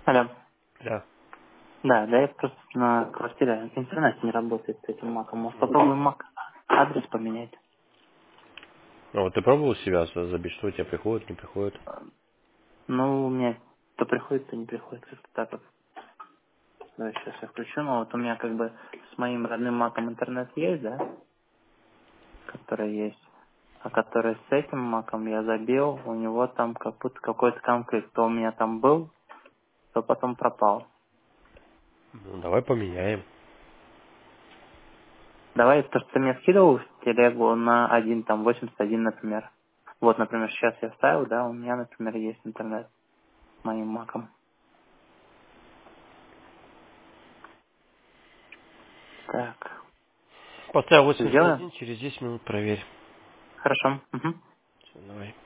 Алло. Да. Да, я просто на квартире интернет не работает с этим маком. Может, Ну, попробуем мак адрес поменять? а вот ты пробовал себя забить, что у тебя приходит, не приходит? Ну, у меня то приходит, то не приходит. Как-то так вот. Давай сейчас я включу. Но вот у меня как бы с моим родным маком интернет есть, да? Который есть. А который с этим маком я забил, у него там как будто какой-то конфликт. То у меня там был, то потом пропал. Ну, давай поменяем. Давай, то, что ты мне скидывал в телегу на один, там, 81, например. Вот, например, сейчас я вставил, да, у меня, например, есть интернет с моим маком. Так, Поставил сделаем? 81, через 10 минут проверь. Хорошо. Угу. Всё, давай.